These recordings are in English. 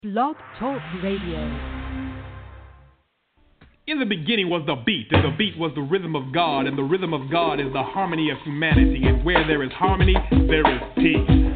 Blog Talk Radio. In the beginning was the beat, and the beat was the rhythm of God, and the rhythm of God is the harmony of humanity, and where there is harmony, there is peace.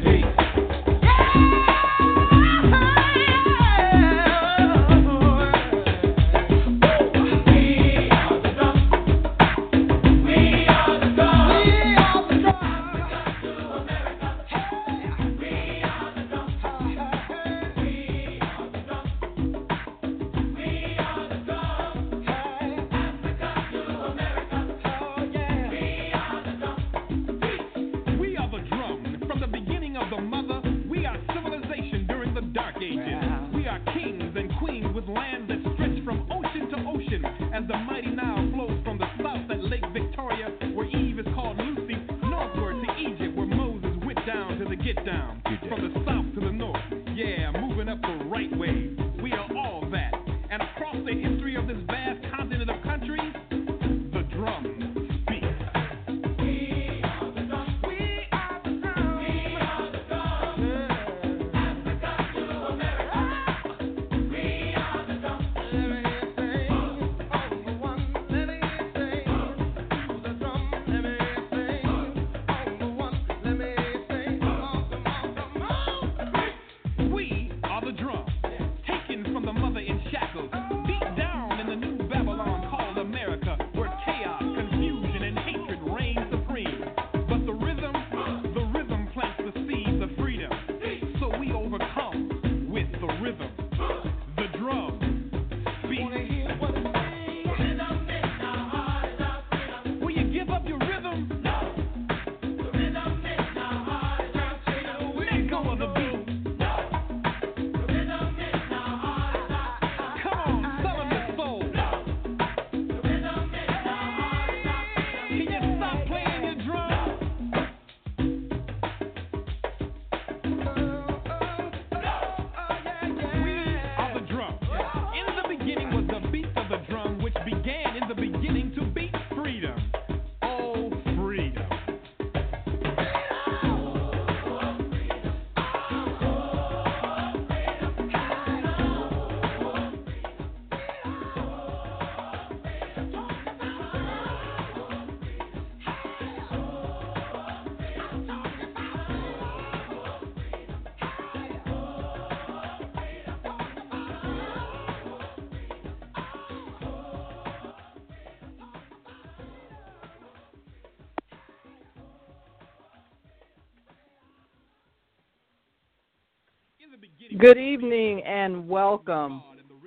Good evening and welcome.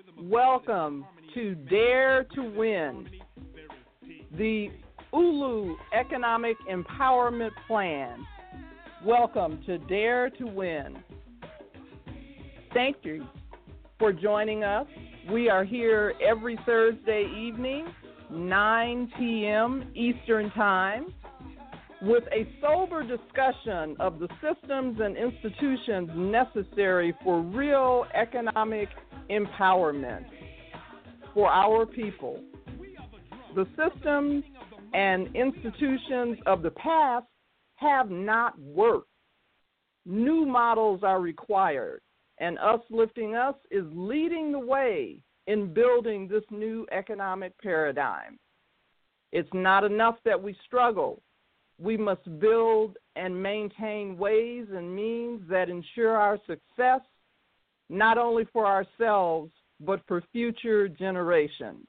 Welcome to Dare to Win, the ULU Economic Empowerment Plan. Welcome to Dare to Win. Thank you for joining us. We are here every Thursday evening, 9 p.m. Eastern Time, with a sober discussion of the systems and institutions necessary for real economic empowerment for our people. The systems and institutions of the past have not worked. New models are required, and Us Lifting Us is leading the way in building this new economic paradigm. It's not enough that we struggle. We must build and maintain ways and means that ensure our success, not only for ourselves, but for future generations.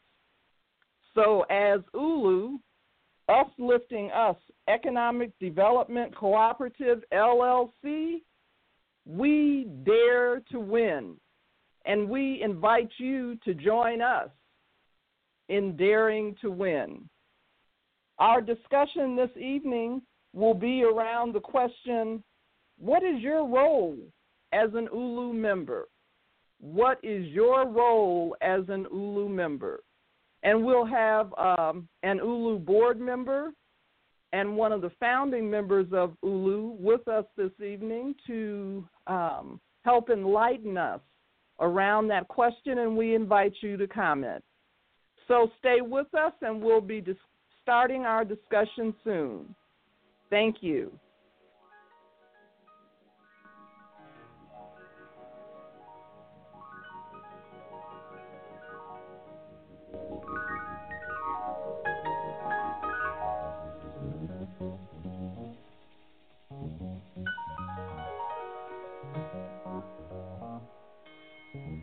So as ULU, Us Lifting Us Economic Development Cooperative, LLC, we dare to win, and we invite you to join us in daring to win. Our discussion this evening will be around the question, what is your role as an ULU member? What is your role as an ULU member? And we'll have an ULU board member and one of the founding members of ULU with us this evening to help enlighten us around that question, and we invite you to comment. So stay with us, and we'll be starting our discussion soon. Thank you.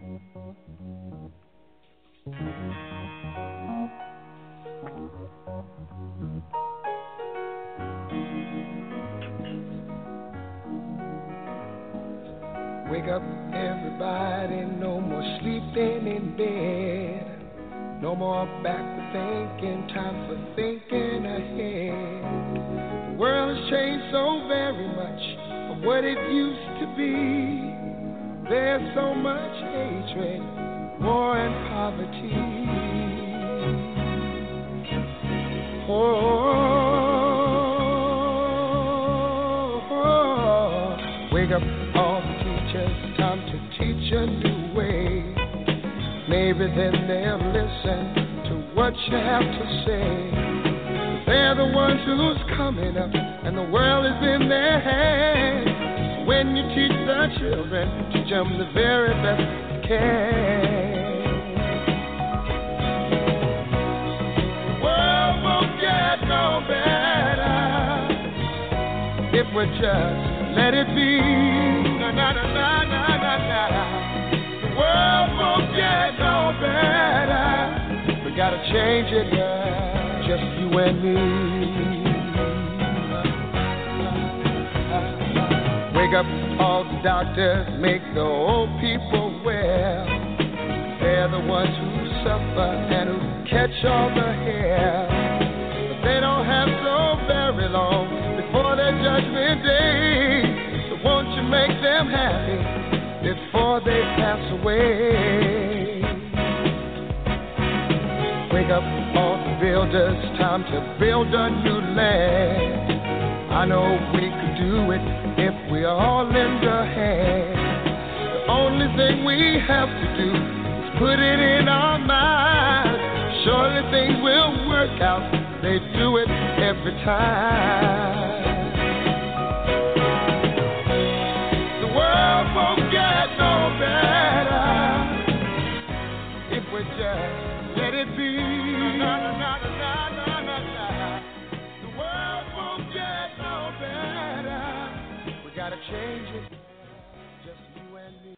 Wake up, everybody, no more sleeping in bed. No more backward thinking, time for thinking ahead. The world has changed so very much from what it used to be. There's so much hatred, war and poverty. Wake up, all the teachers, time to teach a new way. Maybe then they'll listen to what you have to say. They're the ones who's coming up, and the world is in their hands. So when you teach the children, teach them the very best you can. The world won't get no better if we just let it be. Na na na na na na na. The world won't get no better. We gotta change it, girl, just you and me. Wake up, all the doctors, make the old people well. They're the ones who suffer and who catch all the hair. But they don't have so very long before their judgment day. So won't you make them happy before they pass away? Wake up, all the builders, time to build a new land. I know we could do it if we all lend a hand. The only thing we have to do is put it in our minds. Surely things will work out, they do it every time. The world won't get no better if we just let it be. Na, na, na, na, na, na, na. The world won't get no better. We gotta change it, just you and me.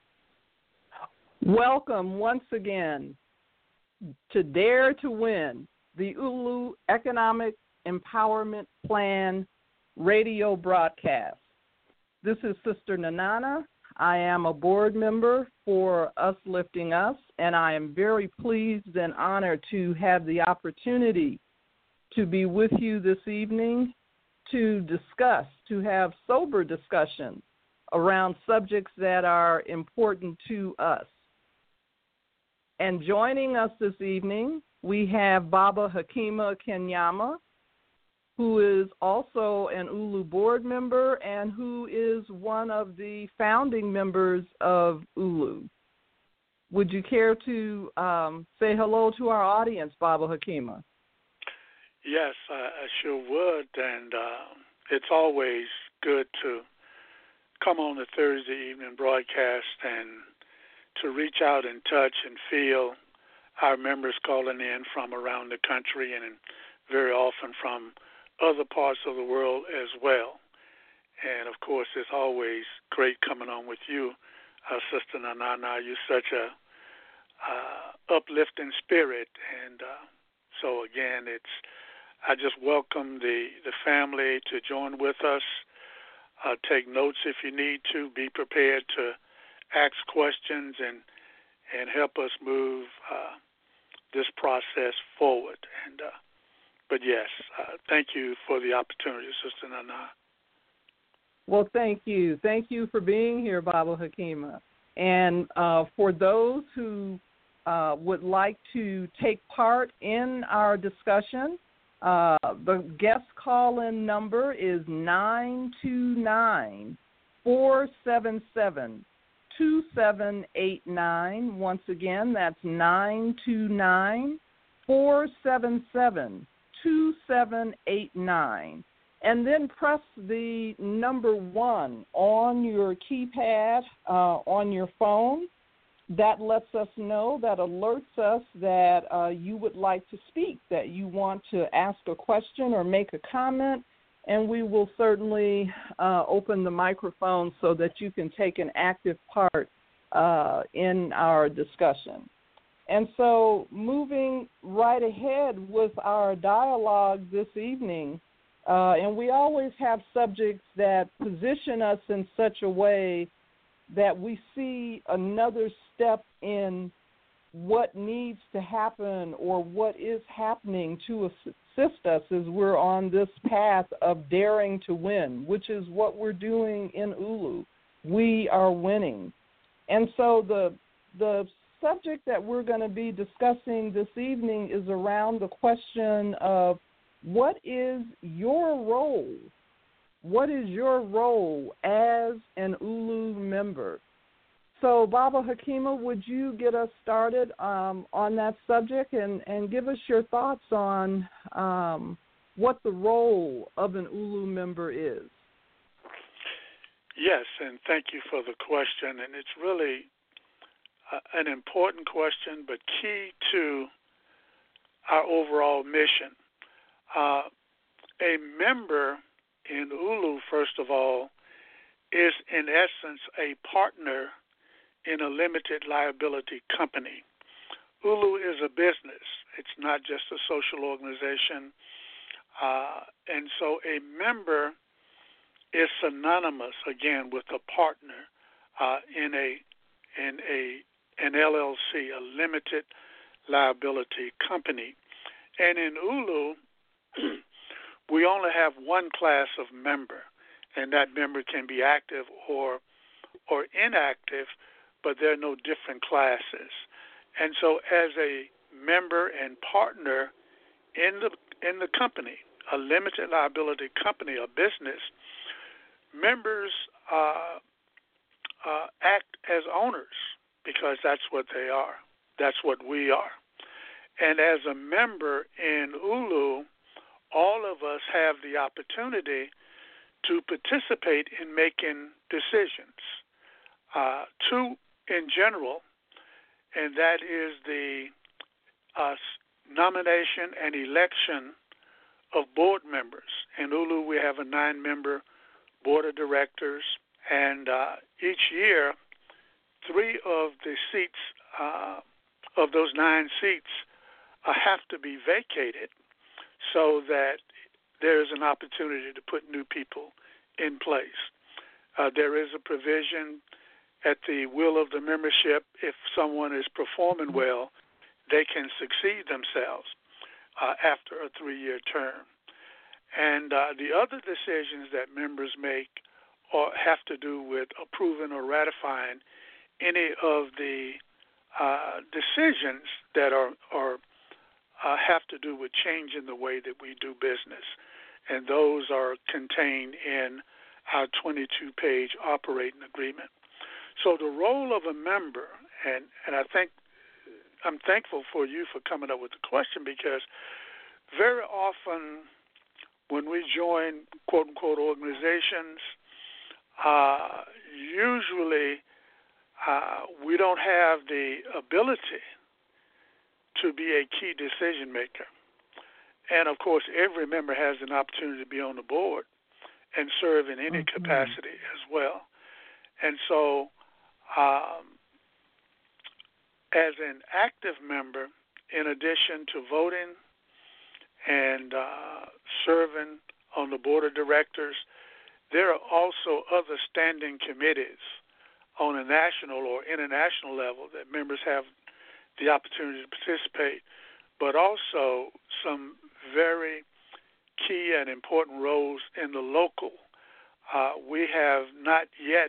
Welcome once again to Dare to Win, the ULU Economic Empowerment Plan radio broadcast. This is Sister Nanana. I am a board member for Us Lifting Us, and I am very pleased and honored to have the opportunity to be with you this evening to discuss, to have sober discussions around subjects that are important to us. And joining us this evening, we have Baba Hakima Kenyama, who is also an ULU board member and who is one of the founding members of ULU. Would you care to say hello to our audience, Baba Hakima? Yes, I sure would, and it's always good to come on the Thursday evening broadcast and to reach out and touch and feel our members calling in from around the country and very often from other parts of the world as well. And, of course, it's always great coming on with you, Sister Nanana. You're such a uplifting spirit. And so, again, I just welcome the family to join with us. Take notes if you need to. Be prepared to ask questions and help us move this process forward. And but yes, thank you for the opportunity, Sister Nana. Well, thank you. Thank you for being here, Baba Hakima. And for those who would like to take part in our discussion, the guest call-in number is 929-477-2789. Once again, that's 929-477-2789. And then press the number 1 on your keypad on your phone. That lets us know, that alerts us that you would like to speak, that you want to ask a question or make a comment, and we will certainly open the microphone so that you can take an active part in our discussion. And so moving right ahead with our dialogue this evening, and we always have subjects that position us in such a way that we see another step in what needs to happen or what is happening to assist us as we're on this path of daring to win, which is what we're doing in Ulu. We are winning. And so the subject that we're going to be discussing this evening is around the question of what is your role? What is your role as an Ulu member? So, Baba Hakima, would you get us started on that subject and give us your thoughts on what the role of an Ulu member is? Yes, and thank you for the question. And it's really an important question, but key to our overall mission. A member in Ulu, first of all, is in essence a partner in a limited liability company. Ulu is a business. It's not just a social organization. And so a member is synonymous, again, with a partner in an LLC, a limited liability company. And in Ulu, we only have one class of member, and that member can be active or inactive, but there are no different classes. And so as a member and partner in the company, a limited liability company, a business, members act as owners because that's what they are. That's what we are. And as a member in Ulu, all of us have the opportunity to participate in making decisions. Two in general, and that is the nomination and election of board members. In Ulu, we have a 9-member board of directors, and each year, 3 of the seats of those 9 seats have to be vacated so that there is an opportunity to put new people in place. There is a provision at the will of the membership. If someone is performing well, they can succeed themselves after a 3-year term. And the other decisions that members make or have to do with approving or ratifying any of the decisions that are have to do with changing the way that we do business. And those are contained in our 22-page operating agreement. So the role of a member, and I think I'm thankful for you for coming up with the question, because very often when we join quote-unquote organizations, usually we don't have the ability to be a key decision maker. And, of course, every member has an opportunity to be on the board and serve in any capacity as well. And so as an active member, in addition to voting and serving on the board of directors, there are also other standing committees on a national or international level that members have the opportunity to participate, but also some very key and important roles in the local. We have not yet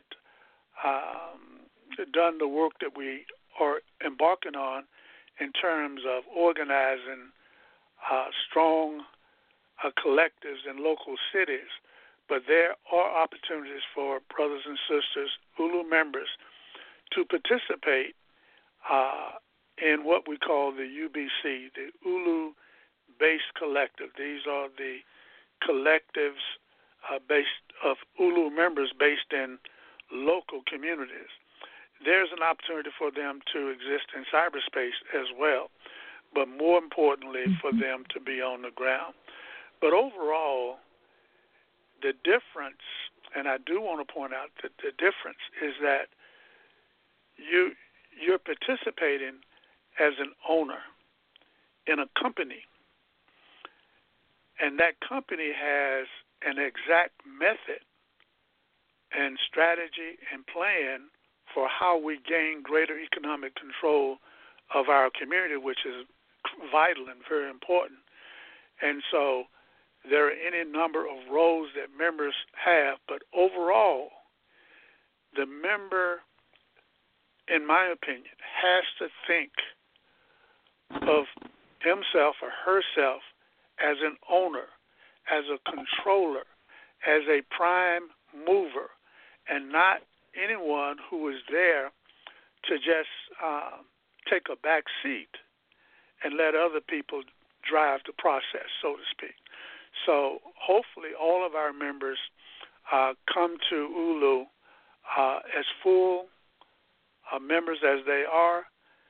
done the work that we are embarking on in terms of organizing strong collectives in local cities, but there are opportunities for brothers and sisters, Ulu members, to participate in what we call the UBC, the Ulu-based collective. These are the collectives based of Ulu members based in local communities. There's an opportunity for them to exist in cyberspace as well, but more importantly for them to be on the ground. But overall, the difference, and I do want to point out that the difference is that you're participating as an owner in a company, and that company has an exact method and strategy and plan for how we gain greater economic control of our community, which is vital and very important. And so there are any number of roles that members have, but overall, the member, in my opinion, has to think of himself or herself as an owner, as a controller, as a prime mover, and not anyone who is there to just take a back seat and let other people drive the process, so to speak. So hopefully all of our members come to ULU as full members as they are,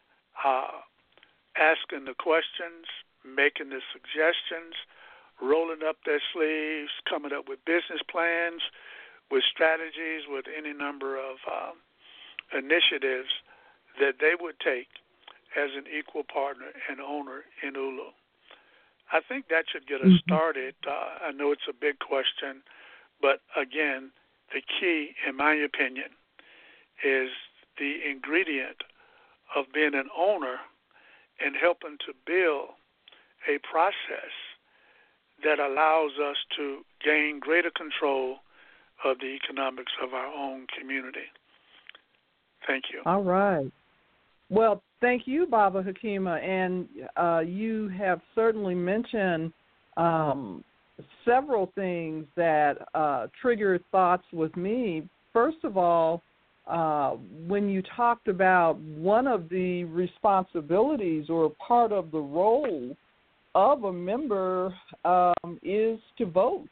asking the questions, making the suggestions, rolling up their sleeves, coming up with business plans, with strategies, with any number of initiatives that they would take as an equal partner and owner in ULU. I think that should get us started. I know it's a big question, but again, the key, in my opinion, is the ingredient of being an owner and helping to build a process that allows us to gain greater control of the economics of our own community. Thank you. All right. Well, thank you, Baba Hakima. And you have certainly mentioned several things that triggered thoughts with me. First of all, when you talked about one of the responsibilities or part of the role of a member is to vote.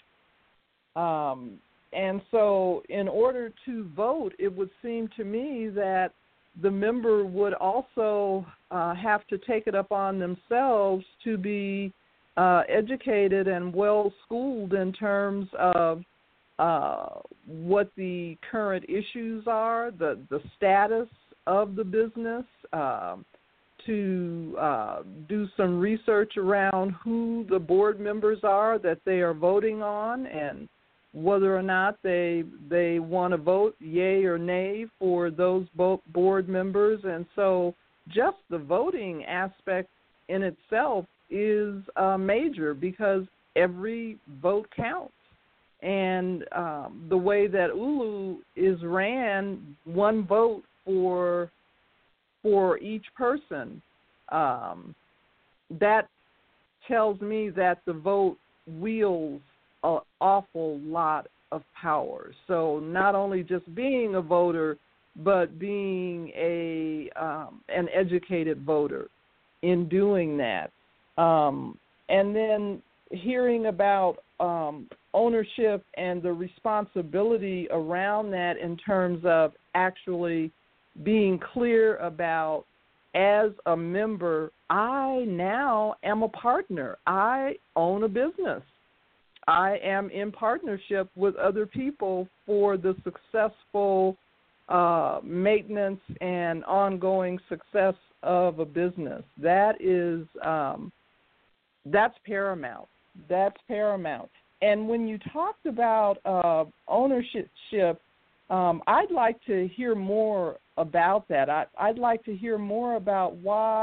And so in order to vote, it would seem to me that the member would also have to take it upon themselves to be educated and well-schooled in terms of what the current issues are, the status of the business, to do some research around who the board members are that they are voting on and whether or not they want to vote yay or nay for those board members. And so just the voting aspect in itself is major because every vote counts. And the way that ULU is ran, one vote for each person, that tells me that the vote wields an awful lot of power. So not only just being a voter, but being an educated voter in doing that. And then hearing about ownership and the responsibility around that in terms of actually being clear about, as a member, I now am a partner. I own a business. I am in partnership with other people for the successful maintenance and ongoing success of a business. That is that's paramount. That's paramount. And when you talked about ownership, I'd like to hear more about that. I'd like to hear more about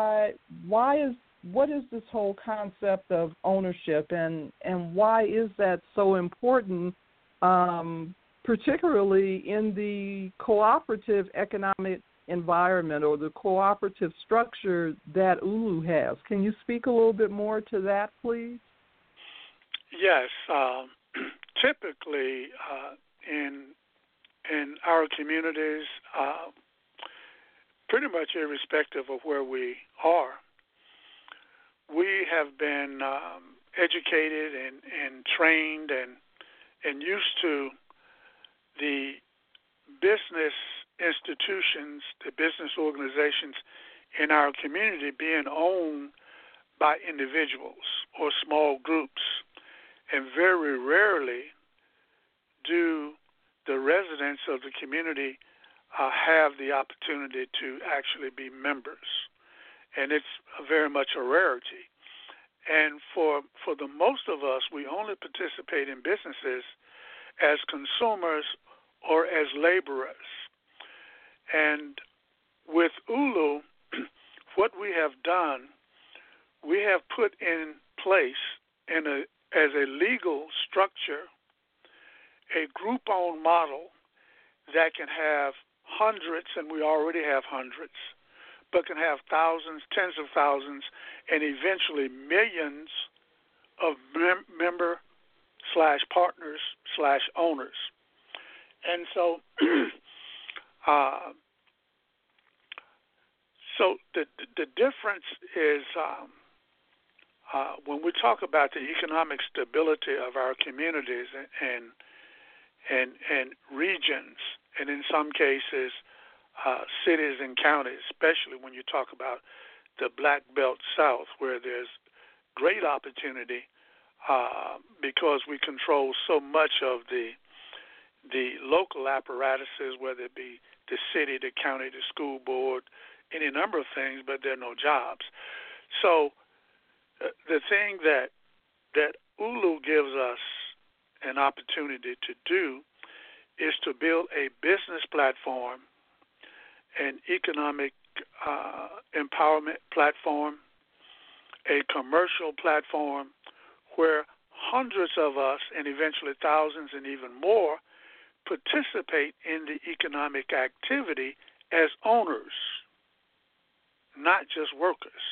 what is this whole concept of ownership and why is that so important, particularly in the cooperative economic environment or the cooperative structure that ULU has. Can you speak a little bit more to that, please? Yes. Typically, in our communities, pretty much irrespective of where we are, we have been educated and trained and used to the business institutions, the business organizations in our community being owned by individuals or small groups. And very rarely do the residents of the community have the opportunity to actually be members, and it's very much a rarity. And for the most of us, we only participate in businesses as consumers or as laborers. And with ULU, what we have done, we have put in place as a legal structure a group-owned model that can have hundreds, and we already have hundreds, but can have thousands, tens of thousands, and eventually millions of member/partners/owners. And so so the difference is when we talk about the economic stability of our communities and regions, and in some cases cities and counties, especially when you talk about the Black Belt South, where there's great opportunity because we control so much of the local apparatuses, whether it be the city, the county, the school board, any number of things, but there are no jobs. So the thing that ULU gives us an opportunity to do is to build a business platform, an economic empowerment platform, a commercial platform where hundreds of us and eventually thousands and even more participate in the economic activity as owners, not just workers.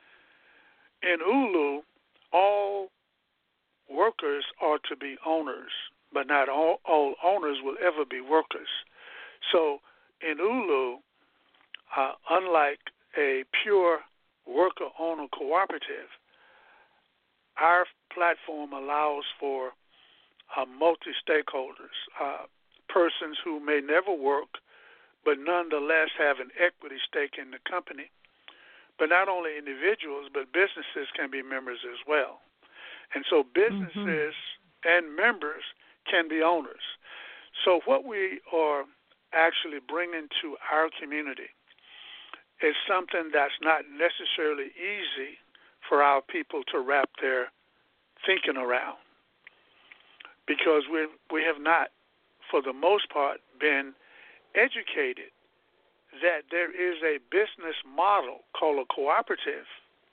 In ULU, all workers are to be owners, but not all owners will ever be workers. So in ULU, unlike a pure worker-owner cooperative, our platform allows for multi-stakeholders, persons who may never work but nonetheless have an equity stake in the company. But not only individuals, but businesses can be members as well. And so businesses and members can be owners. So what we are actually bringing to our community is something that's not necessarily easy for our people to wrap their thinking around, because we have not, for the most part, been educated that there is a business model called a cooperative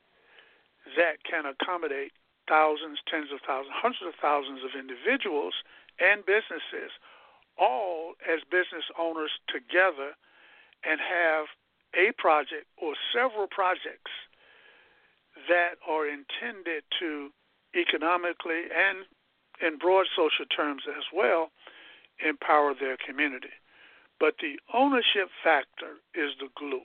that can accommodate thousands, tens of thousands, hundreds of thousands of individuals and businesses, all as business owners together, and have a project or several projects that are intended to economically and in broad social terms as well empower their community. But the ownership factor is the glue,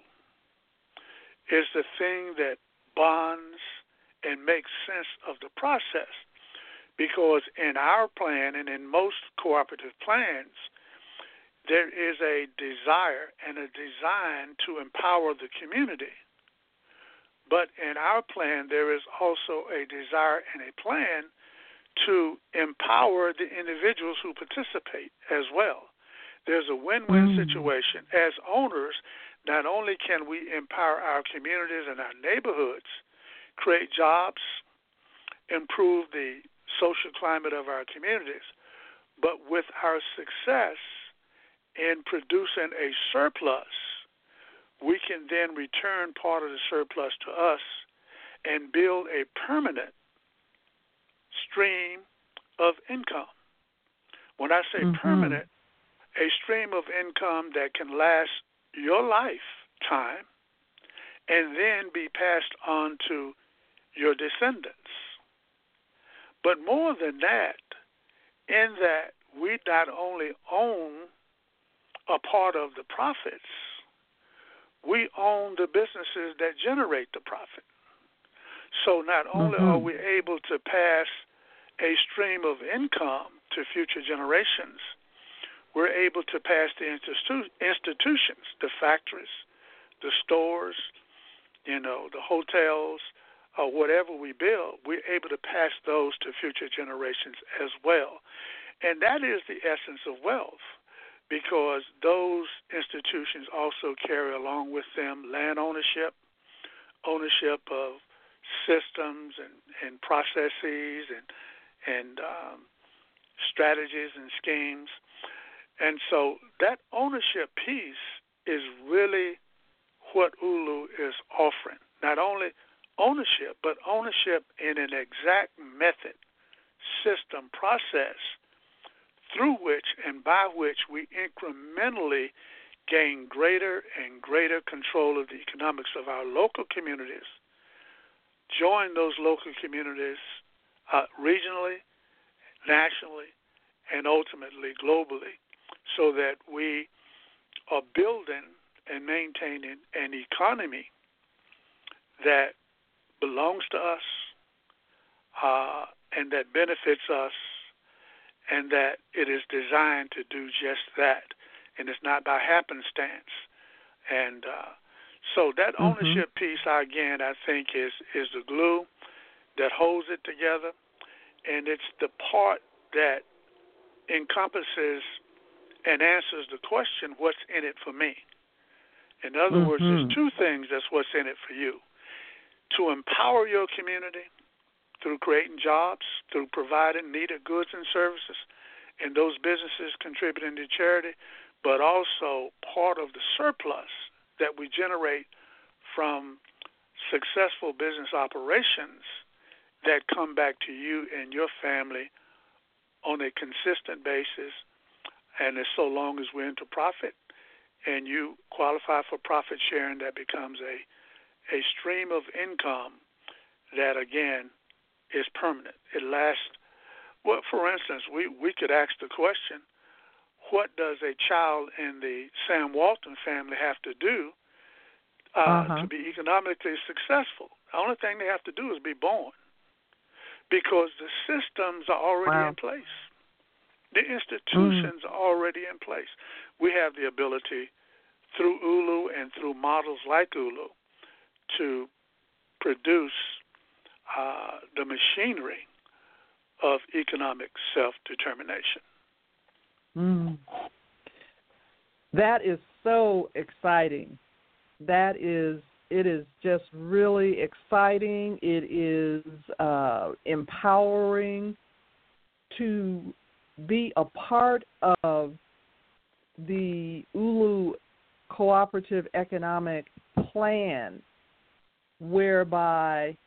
is the thing that bonds and makes sense of the process. Because in our plan and in most cooperative plans, there is a desire and a design to empower the community. But in our plan, there is also a desire and a plan to empower the individuals who participate as well. There's a win-win situation. As owners, not only can we empower our communities and our neighborhoods, create jobs, improve the social climate of our communities, but with our success in producing a surplus, we can then return part of the surplus to us and build a permanent stream of income. When I say permanent, a stream of income that can last your lifetime and then be passed on to your descendants. But more than that, in that we not only own a part of the profits, we own the businesses that generate the profit. So not only are we able to pass a stream of income to future generations, we're able to pass the institutions, the factories, the stores, the hotels, or whatever we build, we're able to pass those to future generations as well. And that is the essence of wealth. because those institutions also carry along with them land ownership of systems and processes and strategies and schemes. And so that ownership piece is really what ULU is offering. Not only ownership, but ownership in an exact method, system, process through which and by which we incrementally gain greater and greater control of the economics of our local communities, join those local communities regionally, nationally, and ultimately globally, so that we are building and maintaining an economy that belongs to us and that benefits us, and that it is designed to do just that, and it's not by happenstance. And so that ownership piece, again, I think is the glue that holds it together, and it's the part that encompasses and answers the question, what's in it for me? In other words, there's two things that's what's in it for you. To empower your community through creating jobs, through providing needed goods and services, and those businesses contributing to charity, but also part of the surplus that we generate from successful business operations that come back to you and your family on a consistent basis. And as so long as we're into profit and you qualify for profit sharing, that becomes a stream of income that, again, is permanent. It lasts. Well, for instance, we could ask the question, what does a child in the Sam Walton family have to do to be economically successful? The only thing they have to do is be born, because the systems are already in place. The institutions are already in place. We have the ability through ULU and through models like ULU to produce the machinery of economic self-determination. That is so exciting. It is just really exciting. It is empowering to be a part of the ULU Cooperative Economic Plan, whereby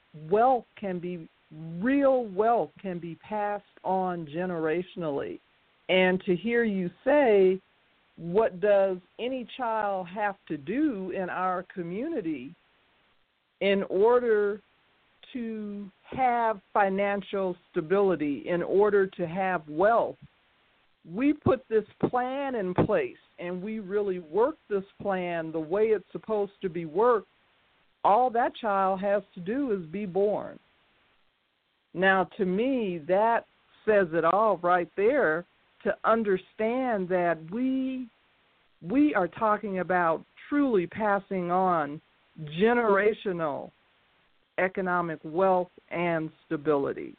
real wealth can be passed on generationally. And to hear you say, what does any child have to do in our community in order to have financial stability, in order to have wealth? We put this plan in place, and we really work this plan the way it's supposed to be worked. All that child has to do is be born. Now, to me, that says it all right there, to understand that we are talking about truly passing on generational economic wealth and stability.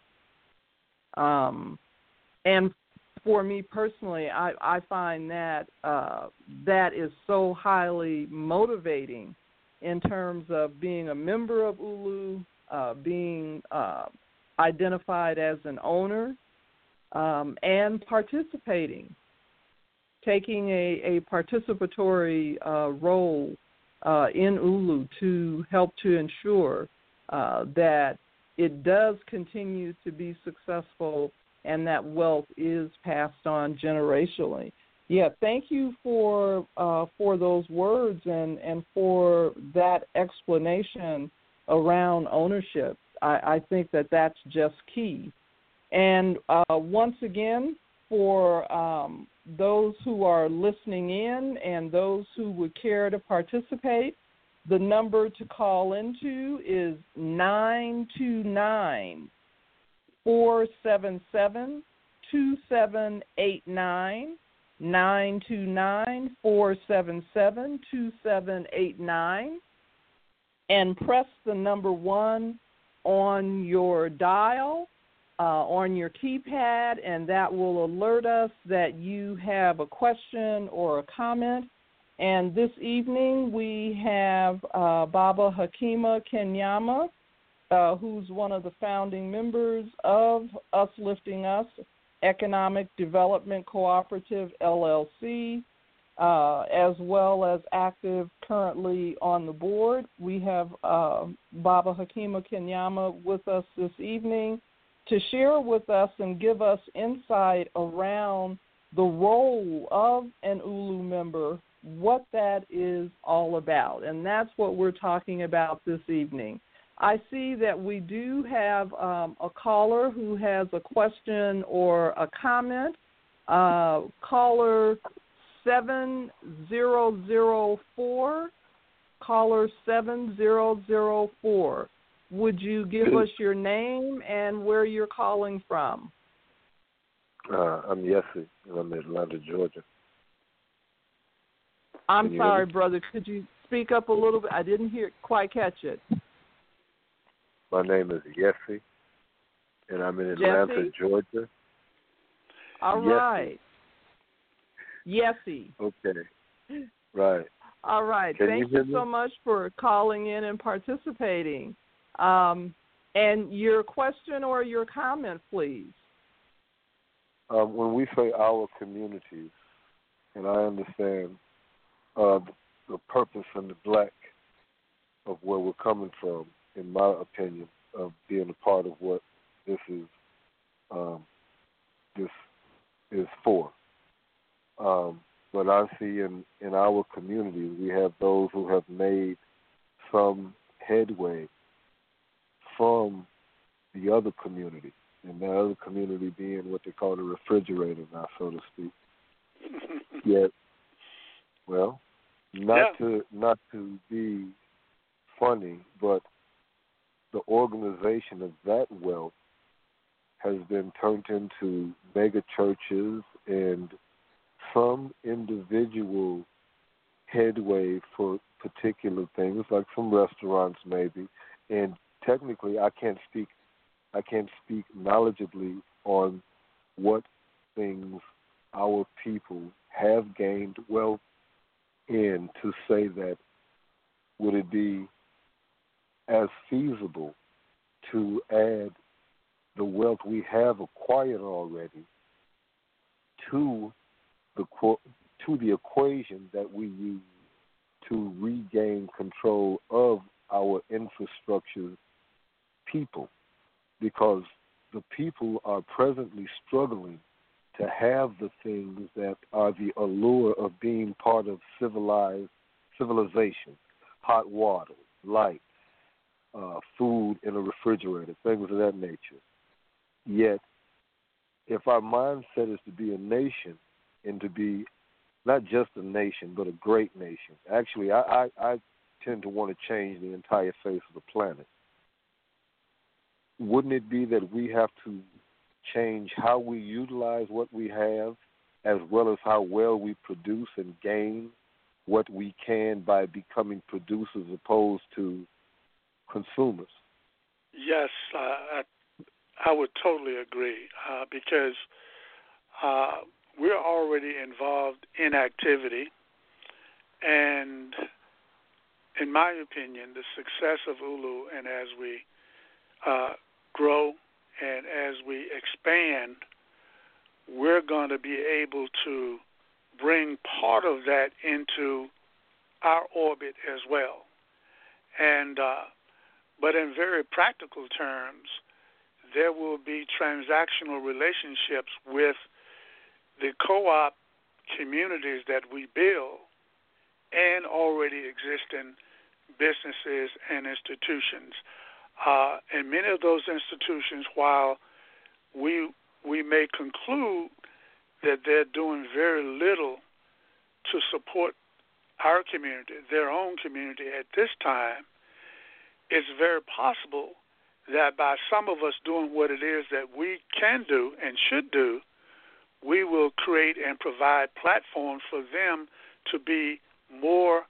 And for me personally, I find that that is so highly motivating in terms of being a member of ULU, being identified as an owner, and participating, taking a participatory role in ULU to help to ensure that it does continue to be successful and that wealth is passed on generationally. Yeah, thank you for those words and for that explanation around ownership. I think that that's just key. And once again, for those who are listening in and those who would care to participate, the number to call into is 929-477-2789, 929-477-2789, and press the number 1 on your dial on your keypad, and that will alert us that you have a question or a comment. And this evening we have Baba Hakima Kenyama, who's one of the founding members of Us Lifting Us Economic Development Cooperative, LLC, as well as active currently on the board. We have Baba Hakima Kenyama with us this evening to share with us and give us insight around the role of an ULU member, what that is all about. And that's what we're talking about this evening. I see that we do have a caller who has a question or a comment. Caller 7004. Caller 7004. Would you give us your name and where you're calling from? I'm Yessie, and I'm in Atlanta, Georgia. I'm sorry, brother. Could you speak up a little bit? I didn't quite catch it. My name is Yessie, and I'm in Atlanta, Georgia. All right. Yessie. Okay. Right. All right. Thank you so much for calling in and participating. And your question or your comment, please. When we say our communities, and I understand the purpose and the black of where we're coming from, in my opinion, of being a part of what this is for. But I see in our communities, we have those who have made some headway from the other community, and the other community being what they call the refrigerator now, so to speak. Yet, well, not to be funny, but the organization of that wealth has been turned into mega churches and some individual headway for particular things, like some restaurants maybe. And technically, I can't speak knowledgeably on what things our people have gained wealth in to say that would it be as feasible to add the wealth we have acquired already to the equation that we use to regain control of our infrastructure people, because the people are presently struggling to have the things that are the allure of being part of civilization, hot water, light, food in a refrigerator, things of that nature. Yet, if our mindset is to be a nation and to be not just a nation, but a great nation, actually, I tend to want to change the entire face of the planet. Wouldn't it be that we have to change how we utilize what we have, as well as how well we produce and gain what we can by becoming producers opposed to consumers? Yes, I would totally agree, because we're already involved in activity, and in my opinion, the success of ULU, and as we grow and as we expand, we're going to be able to bring part of that into our orbit as well. And but in very practical terms, there will be transactional relationships with the co-op communities that we build and already existing businesses and institutions. And many of those institutions, while we may conclude that they're doing very little to support our community, their own community at this time, it's very possible that by some of us doing what it is that we can do and should do, we will create and provide platforms for them to be more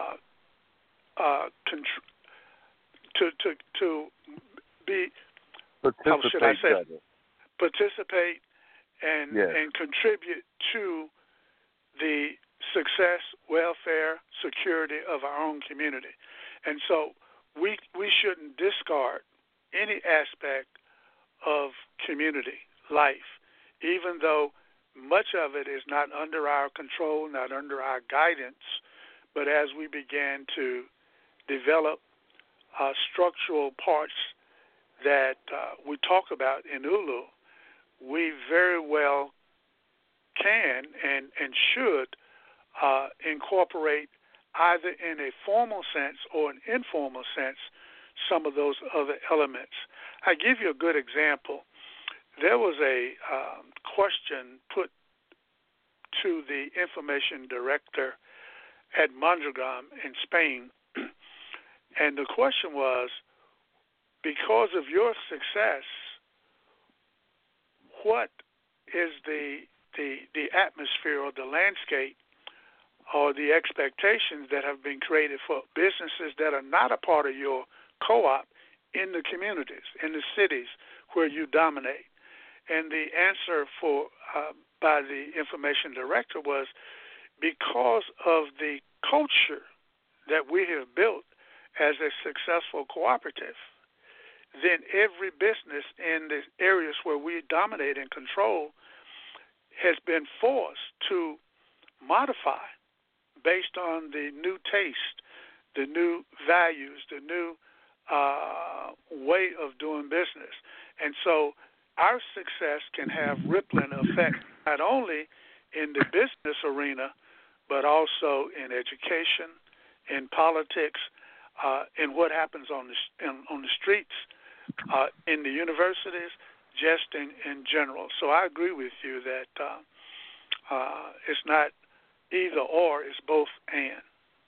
to be how should I say, better. Participate and contribute to the success, welfare, security of our own community. And so we shouldn't discard any aspect of community life, even though much of it is not under our control, not under our guidance. But as we began to develop structural parts that we talk about in ULU, we very well can and should incorporate either in a formal sense or an informal sense some of those other elements. I give you a good example. There was a question put to the information director at Mondragon in Spain, and the question was, because of your success, what is the atmosphere or the landscape or the expectations that have been created for businesses that are not a part of your co-op in the communities, in the cities where you dominate? And the answer by the information director was, because of the culture that we have built as a successful cooperative, then every business in the areas where we dominate and control has been forced to modify based on the new taste, the new values, the new way of doing business. And so our success can have rippling effect not only in the business arena, but also in education, in politics, in what happens on the streets, in the universities, just in general. So I agree with you that it's not either or, it's both and.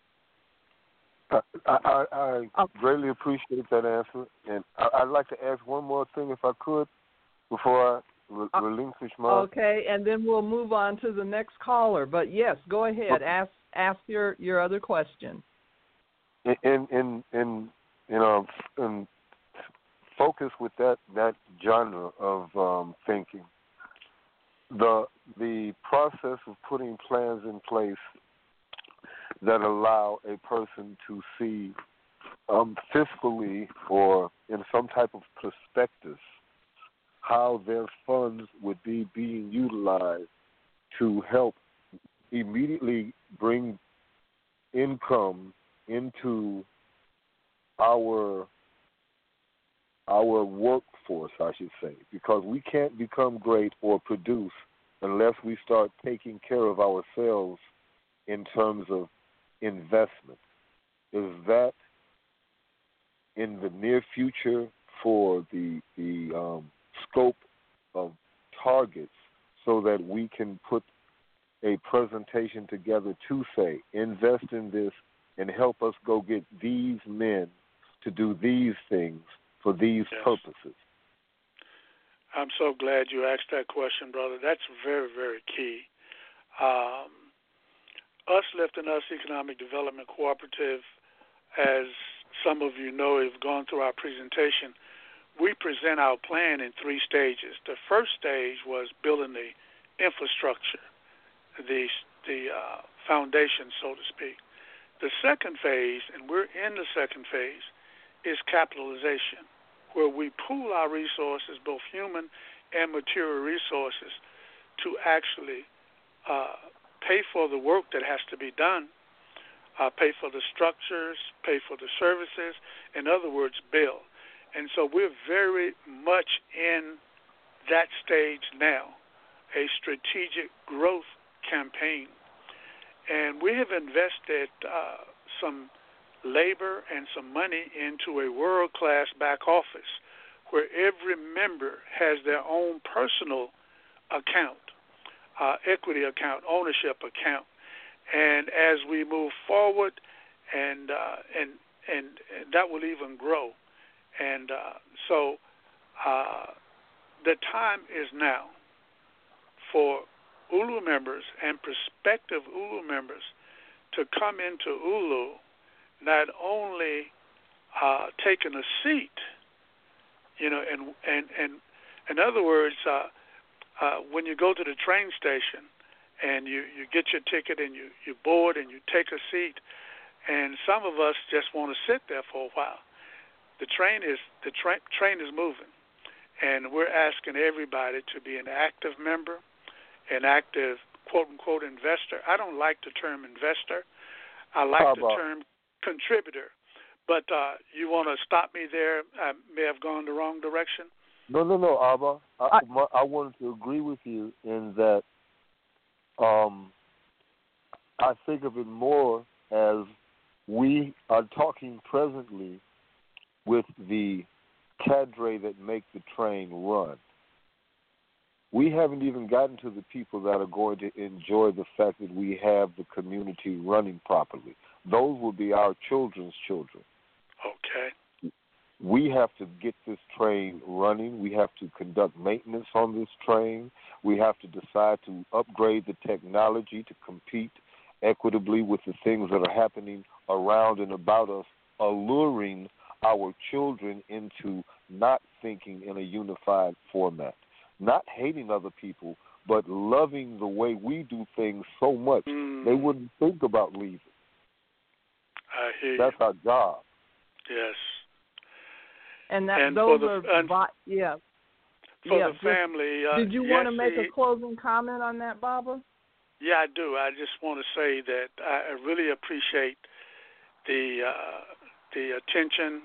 I greatly appreciate that answer, and I'd like to ask one more thing, if I could, before I relinquish my. Okay, and then we'll move on to the next caller. But yes, go ahead. Ask your other question. In focus with that genre of thinking, the process of putting plans in place that allow a person to see fiscally or in some type of perspective how their funds would be being utilized to help immediately bring income into our workforce, I should say, because we can't become great or produce unless we start taking care of ourselves in terms of investment. Is that in the near future for the scope of targets, so that we can put a presentation together to say, invest in this and help us go get these men to do these things for these purposes? I'm so glad you asked that question, brother. That's very, very key. Us Lifting Us Economic Development Cooperative, as some of you know, have gone through our presentation. We present our plan in 3 stages. The first stage was building the infrastructure, the foundation, so to speak. The second phase, and we're in the second phase, is capitalization, where we pool our resources, both human and material resources, to actually pay for the work that has to be done, pay for the structures, pay for the services, in other words, build. And so we're very much in that stage now, a strategic growth campaign. And we have invested some labor and some money into a world-class back office where every member has their own personal account, equity account, ownership account. And as we move forward, and that will even grow. And so the time is now for ULU members and prospective ULU members to come into ULU, not only taking a seat and in other words, when you go to the train station and you get your ticket and you board and you take a seat, and some of us just want to sit there for a while. The train is moving, and we're asking everybody to be an active member, an active quote unquote investor. I don't like the term investor. I like the term contributor. But you want to stop me there? I may have gone the wrong direction. No, Abba. I wanted to agree with you in that I think of it more as we are talking presently with the cadre that make the train run. We haven't even gotten to the people that are going to enjoy the fact that we have the community running properly. Those will be our children's children. Okay. We have to get this train running. We have to conduct maintenance on this train. We have to decide to upgrade the technology to compete equitably with the things that are happening around and about us, alluring our children into not thinking in a unified format, not hating other people, but loving the way we do things so much they wouldn't think about leaving. I hear That's you. our job. Yes. And for the family. Did you want to make a closing comment on that, Baba? Yeah, I do. I just want to say that I really appreciate the attention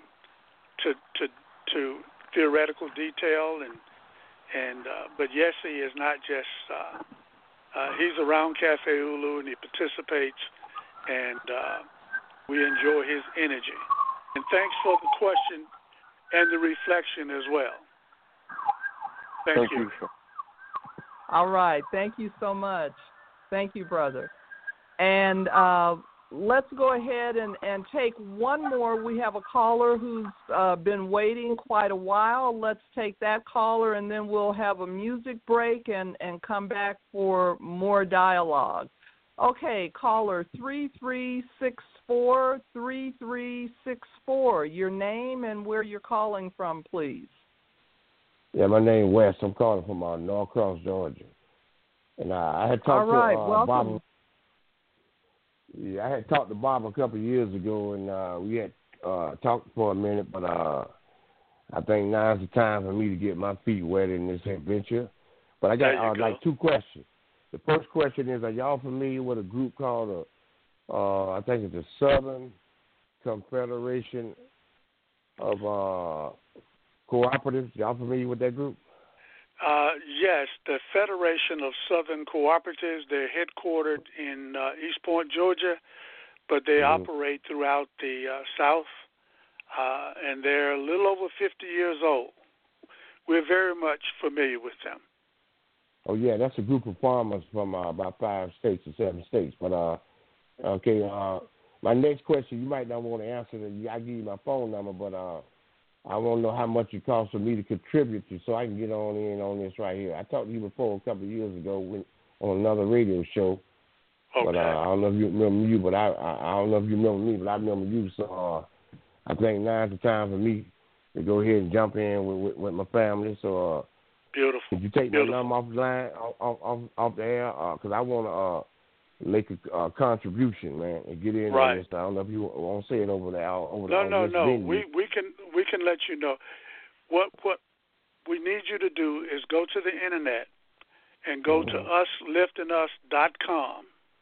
to theoretical detail, but Yessie is not just he's around Cafe Ulu and he participates, and we enjoy his energy. And thanks for the question and the reflection as well. Thank you. All right. Thank you so much. Thank you, brother. And let's go ahead and take one more. We have a caller who's been waiting quite a while. Let's take that caller, and then we'll have a music break and come back for more dialogue. Okay, caller 3364. Your name and where you're calling from, please. Yeah, my name is Wes. I'm calling from Norcross, Georgia. And I had talked to Bob. Yeah, I had talked to Bob a couple of years ago, and we had talked for a minute, but I think now's the time for me to get my feet wet in this adventure. But I got like two questions. The first question is, are y'all familiar with a group called, I think it's the Southern Confederation of Cooperatives? Y'all familiar with that group? Yes, the Federation of Southern Cooperatives. They're headquartered in East Point, Georgia, but they operate throughout the South, and they're a little over 50 years old. We're very much familiar with them. Oh, yeah, that's a group of farmers from about 5 states or 7 states. But, okay, my next question, you might not want to answer it. I give you my phone number, but I want to know how much it costs for me to contribute to so I can get on in on this right here. I talked to you before a couple of years ago on another radio show. Okay. But I don't know if you remember you, but I don't know if you remember me, but I remember you. So I think now's the time for me to go ahead and jump in with my family. So beautiful. Could you take my number off the line, off the air? Because I want to make a contribution, man, and get in on this. I don't know if you want to say it over there. No. We can let you know. What we need you to do is go to the internet and go to usliftingus.com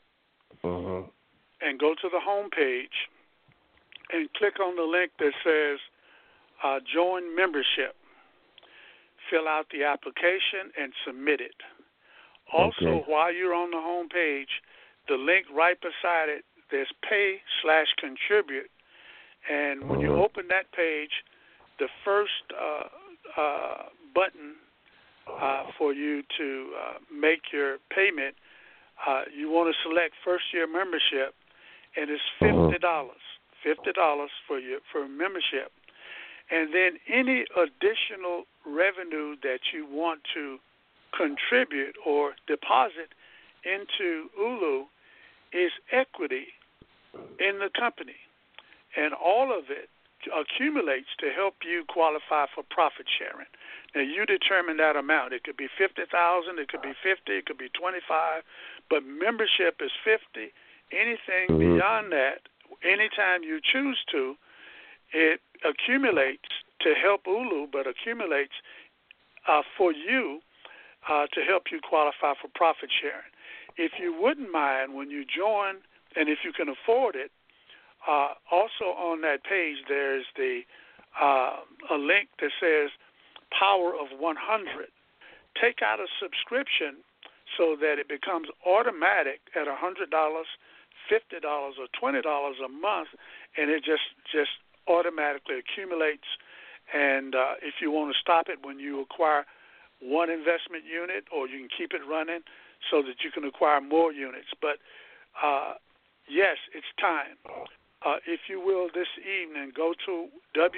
and go to the home page and click on the link that says join membership. Fill out the application and submit it. Also, while you're on the home page, the link right beside it, there's pay/contribute. And when you open that page, the first button for you to make your payment, you want to select first-year membership, and it's $50. $50 for membership. And then any additional revenue that you want to contribute or deposit into Ulu is equity in the company. And all of it accumulates to help you qualify for profit sharing. Now, you determine that amount. It could be $50,000, it could be 50, it could be 25, but membership is 50. Anything beyond that, anytime you choose to, it accumulates to help ULU, but accumulates for you to help you qualify for profit sharing. If you wouldn't mind, when you join, and if you can afford it, also on that page there's a link that says Power of 100. Take out a subscription so that it becomes automatic at $100, $50, or $20 a month, and it just automatically accumulates. And if you want to stop it when you acquire one investment unit, or you can keep it running so that you can acquire more units. But yes, it's time. If you will, this evening, go to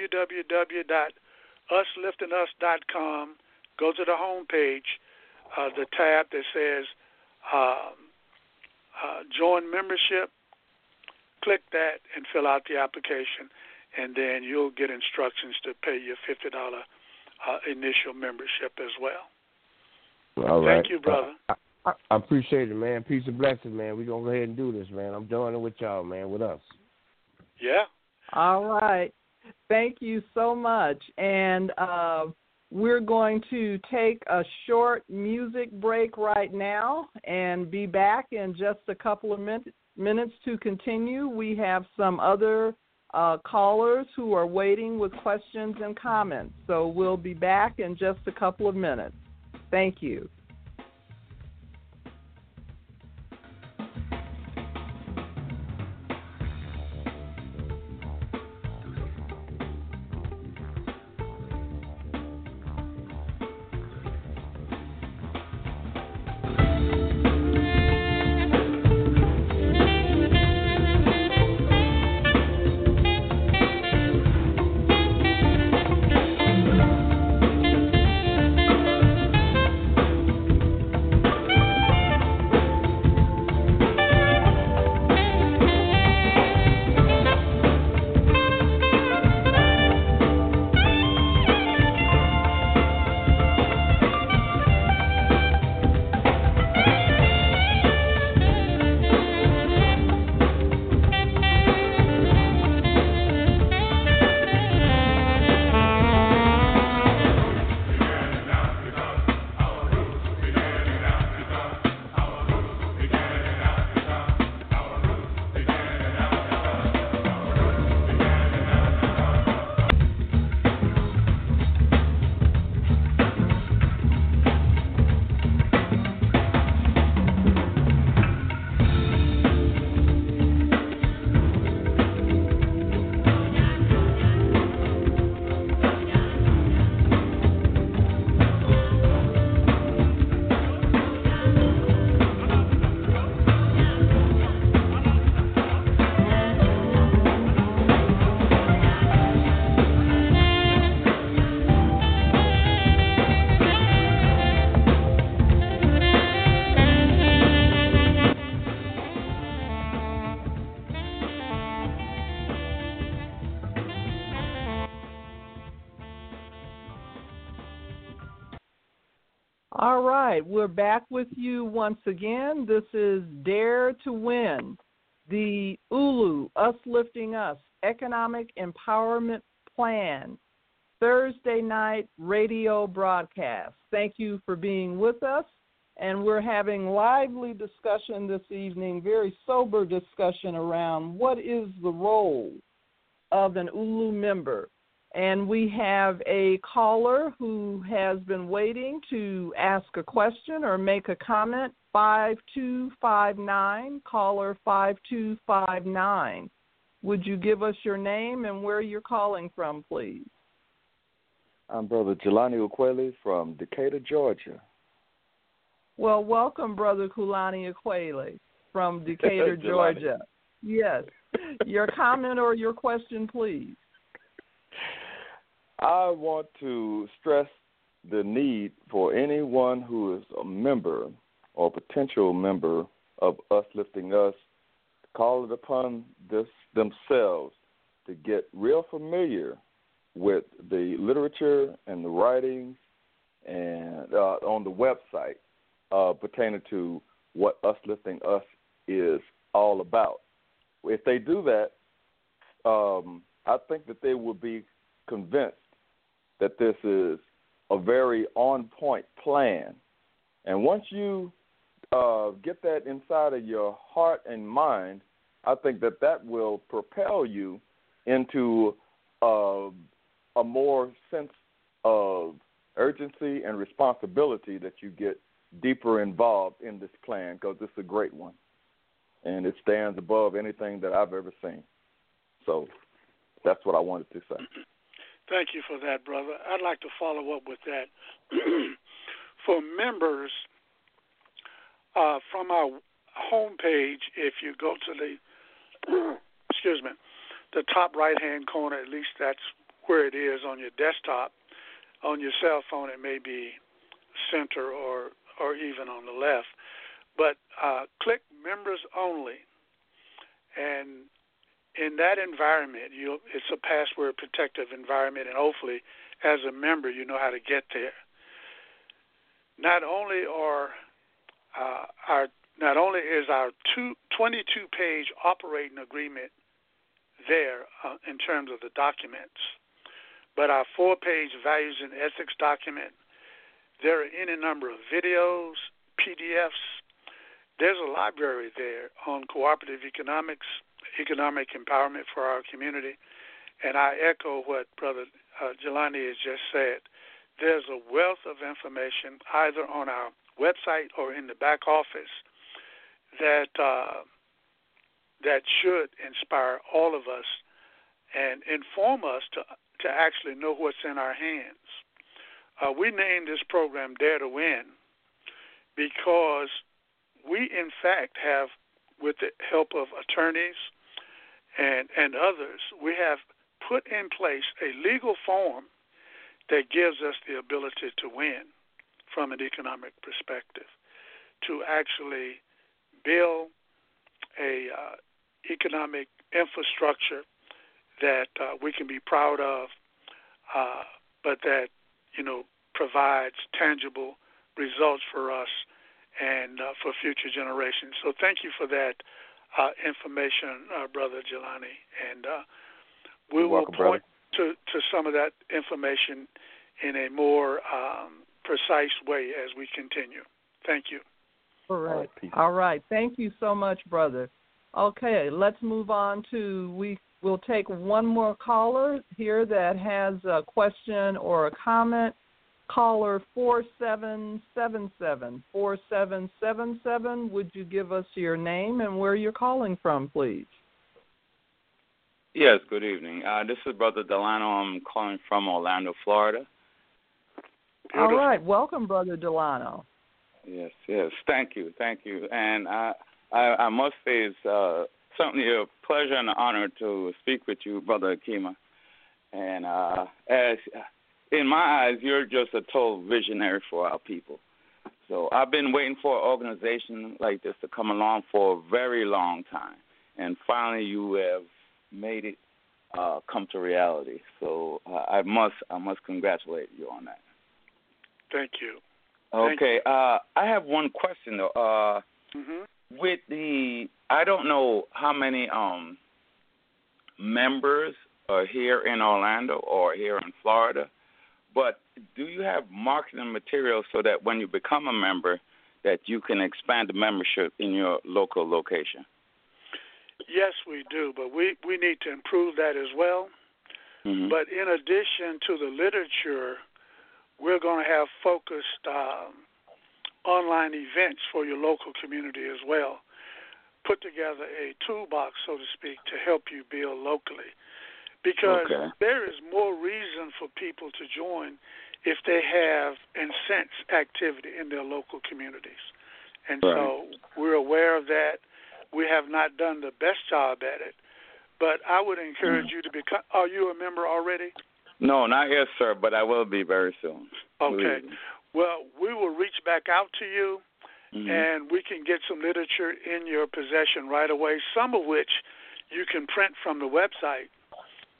www.usliftingus.com, go to the home page, the tab that says Join Membership. Click that and fill out the application, and then you'll get instructions to pay your $50 initial membership as well. All right. Thank you, brother. I appreciate it, man. Peace and blessings, man. We're going to go ahead and do this, man. I'm joining with y'all, man, with us. Yeah. All right. Thank you so much. And we're going to take a short music break right now and be back in just a couple of minutes to continue. We have some other callers who are waiting with questions and comments. So we'll be back in just a couple of minutes. Thank you. All right, we're back with you once again. This is Dare to Win, the ULU, Us Lifting Us, Economic Empowerment Plan, Thursday night radio broadcast. Thank you for being with us, and we're having lively discussion this evening, very sober discussion around what is the role of an ULU member. And we have a caller who has been waiting to ask a question or make a comment, 5259, caller 5259. Would you give us your name and where you're calling from, please? I'm Brother Jelani Okwele from Decatur, Georgia. Well, welcome, Brother Kulani Okwele from Decatur, Georgia. Yes. Your comment or your question, please. I want to stress the need for anyone who is a member or potential member of Us Lifting Us to call it upon themselves to get real familiar with the literature and the writings and on the website pertaining to what Us Lifting Us is all about. If they do that, I think that they will be convinced that this is a very on-point plan. And once you get that inside of your heart and mind, I think that that will propel you into a more sense of urgency and responsibility that you get deeper involved in this plan, because it's a great one. And it stands above anything that I've ever seen. So that's what I wanted to say. Thank you for that, brother. I'd like to follow up with that. For members, from our homepage, if you go to the top right-hand corner, at least that's where it is on your desktop. On your cell phone, it may be center or even on the left. But click Members Only, and in that environment, it's a password-protective environment, and hopefully, as a member, you know how to get there. Not only is our 22-page operating agreement there in terms of the documents, but our 4-page values and ethics document, there are any number of videos, PDFs. There's a library there on cooperative economics, economic empowerment for our community, and I echo what Brother Jelani has just said. There's a wealth of information either on our website or in the back office that should inspire all of us and inform us to actually know what's in our hands. We named this program Dare to Win because we, in fact, have, with the help of attorneys and others, we have put in place a legal form that gives us the ability to win from an economic perspective, to actually build a economic infrastructure that we can be proud of, but that, provides tangible results for us and for future generations. So thank you for that information, Brother Jelani, and we will point to some of that information in a more precise way as we continue. Thank you. All right. Thank you so much, brother. Okay, let's move on we'll take one more caller here that has a question or a comment. Caller 4777. 4777, would you give us your name and where you're calling from, please? Yes, good evening. This is Brother Delano. I'm calling from Orlando, Florida. Beautiful. All right. Welcome, Brother Delano. Yes. Thank you. And I must say it's certainly a pleasure and an honor to speak with you, Brother Akima. And as in my eyes, you're just a total visionary for our people. So I've been waiting for an organization like this to come along for a very long time. And finally you have made it come to reality. So I must congratulate you on that. Thank you. Okay. I have one question, though. With I don't know how many members are here in Orlando or here in Florida, but do you have marketing materials so that when you become a member that you can expand the membership in your local location? Yes, we do, but we need to improve that as well. But in addition to the literature, we're going to have focused online events for your local community as well. Put together a toolbox, so to speak, to help you build locally. Because there is more reason for people to join if they have and sense activity in their local communities. And so we're aware of that. We have not done the best job at it. But I would encourage you to become. Are you a member already? No, not yet, sir, but I will be very soon. Okay. Well, we will reach back out to you, and we can get some literature in your possession right away, some of which you can print from the website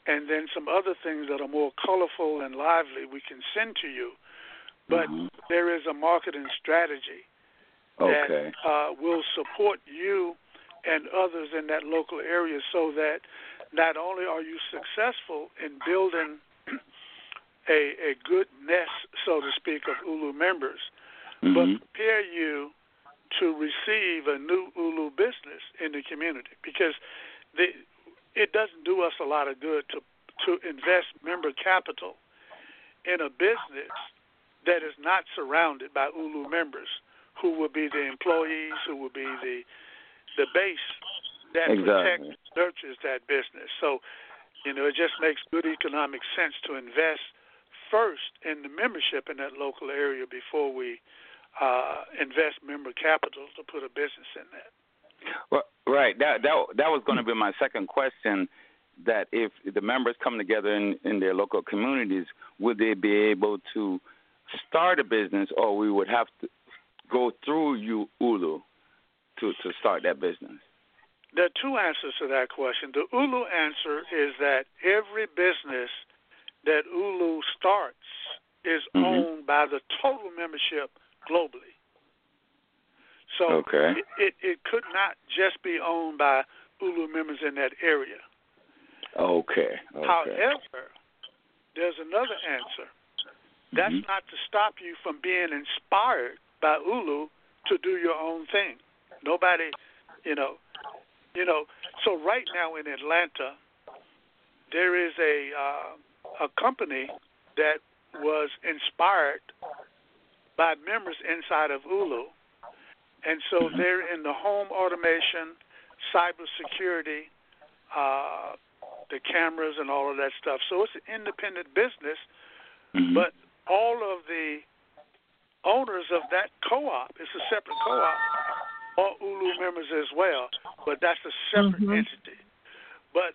and then some other things that are more colorful and lively we can send to you. But there is a marketing strategy that will support you and others in that local area so that not only are you successful in building a good nest, so to speak, of ULU members, but prepare you to receive a new ULU business in the community, because it doesn't do us a lot of good to invest member capital in a business that is not surrounded by ULU members who will be the employees, who will be the base that protects, nurtures that business. So, it just makes good economic sense to invest first in the membership in that local area before we invest member capital to put a business in that. Well, right. That was going to be my second question, that if the members come together in their local communities, would they be able to start a business, or we would have to go through ULU to start that business? There are two answers to that question. The ULU answer is that every business that ULU starts is owned by the total membership globally. So it could not just be owned by ULU members in that area. However, there's another answer. That's not to stop you from being inspired by ULU to do your own thing. Nobody, So right now in Atlanta, there is a company that was inspired by members inside of ULU, and so they're in the home automation, cybersecurity, the cameras and all of that stuff. So it's an independent business, but all of the owners of that co-op, it's a separate co-op, are ULU members as well, but that's a separate entity. But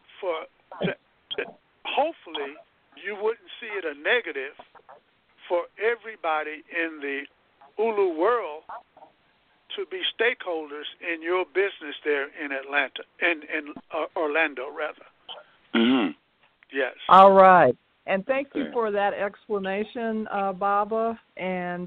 hopefully you wouldn't see it a negative for everybody in the ULU world to be stakeholders in your business there in Atlanta, in Orlando, rather. Yes. All right. And thank you for that explanation, Baba. And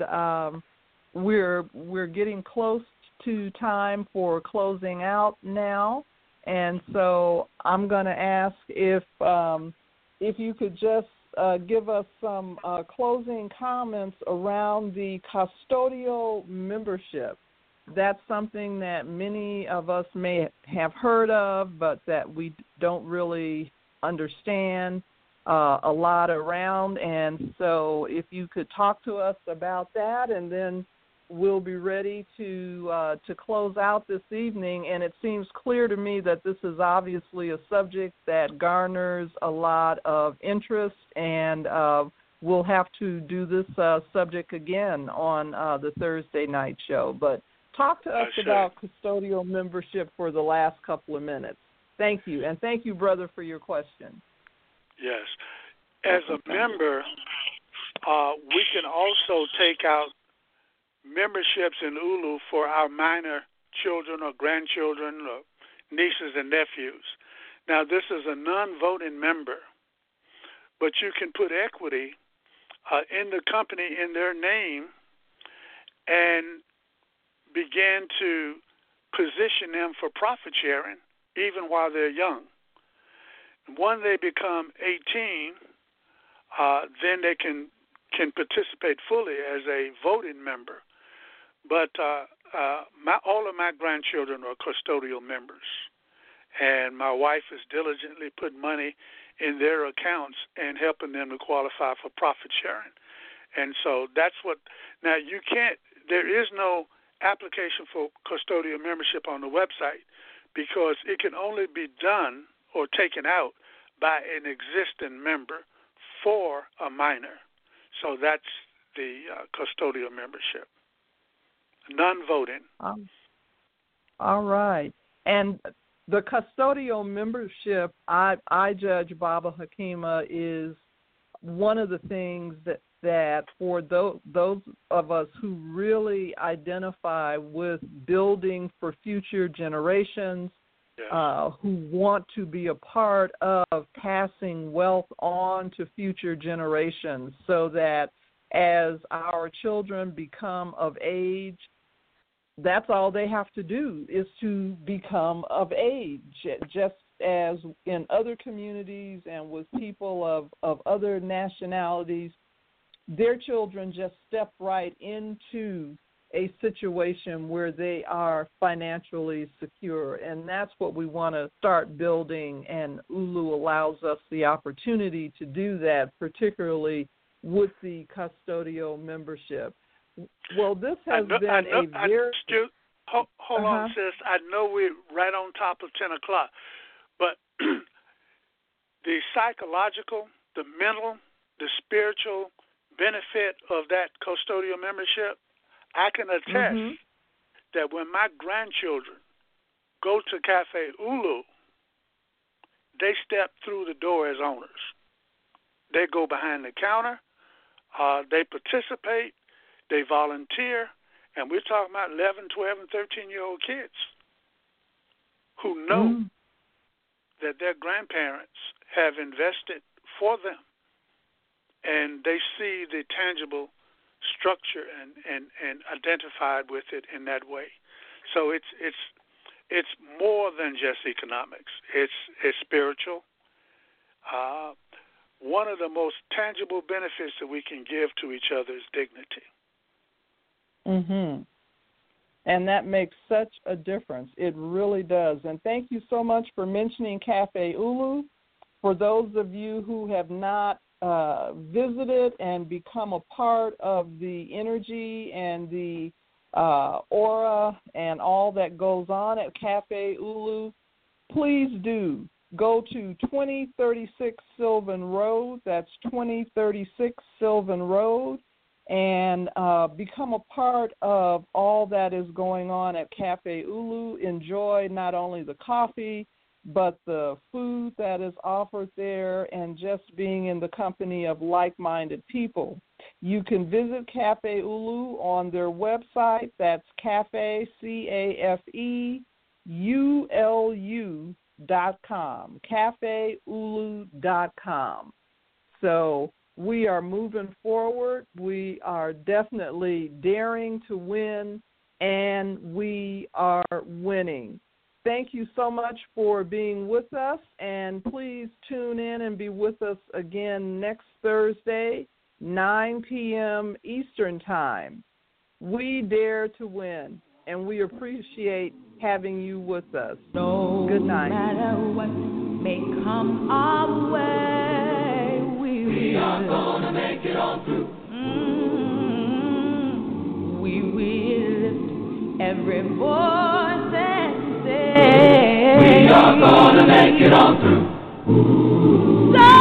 we're getting close to time for closing out now. And so I'm going to ask if you could just give us some closing comments around the custodial membership. That's something that many of us may have heard of, but that we don't really understand a lot around. And so if you could talk to us about that, and then we'll be ready to close out this evening. And it seems clear to me that this is obviously a subject that garners a lot of interest, and we'll have to do this subject again on the Thursday night show. But talk to us about custodial membership for the last couple of minutes. Thank you. And thank you, brother, for your question. Yes. As a member, we can also take out memberships in ULU for our minor children or grandchildren or nieces and nephews. Now, this is a non-voting member, but you can put equity in the company in their name and begin to position them for profit sharing even while they're young. When they become 18, then they can participate fully as a voting member. But all of my grandchildren are custodial members, and my wife is diligently putting money in their accounts and helping them to qualify for profit sharing. And so that's what. Now there is no application for custodial membership on the website, because it can only be done or taken out by an existing member for a minor. So that's the custodial membership. Non-voting. All right. And the custodial membership, I judge, Baba Hakima, is one of the things that for those of us who really identify with building for future generations who want to be a part of passing wealth on to future generations, so that as our children become of age, that's all they have to do is to become of age, just as in other communities and with people of other nationalities. Their children just step right into a situation where they are financially secure, and that's what we want to start building, and ULU allows us the opportunity to do that, particularly with the custodial membership. Well, this has been a very... Hold on, sis. I know we're right on top of 10 o'clock, but the psychological, the mental, the spiritual benefit of that custodial membership, I can attest that when my grandchildren go to Cafe ULU, they step through the door as owners. They go behind the counter, they participate, they volunteer, and we're talking about 11, 12, and 13-year-old kids who know that their grandparents have invested for them, and they see the tangible structure and identified with it in that way. So it's more than just economics. It's spiritual. One of the most tangible benefits that we can give to each other is dignity. And that makes such a difference. It really does. And thank you so much for mentioning Cafe ULU. For those of you who have not visited and become a part of the energy and the aura and all that goes on at Cafe ULU, please do go to 2036 Sylvan Road. That's 2036 Sylvan Road, and become a part of all that is going on at Cafe ULU. Enjoy not only the coffee, but the food that is offered there, and just being in the company of like-minded people. You can visit Cafe ULU on their website. That's cafe, CAFEULU.com, cafeulu.com. So we are moving forward. We are definitely daring to win, and we are winning. Thank you so much for being with us, and please tune in and be with us again next Thursday, 9 p.m. Eastern Time. We dare to win, and we appreciate having you with us. Good night. No matter what may come our way, we are going to make it on through. We will lift every voice and say, we are going to make it on through.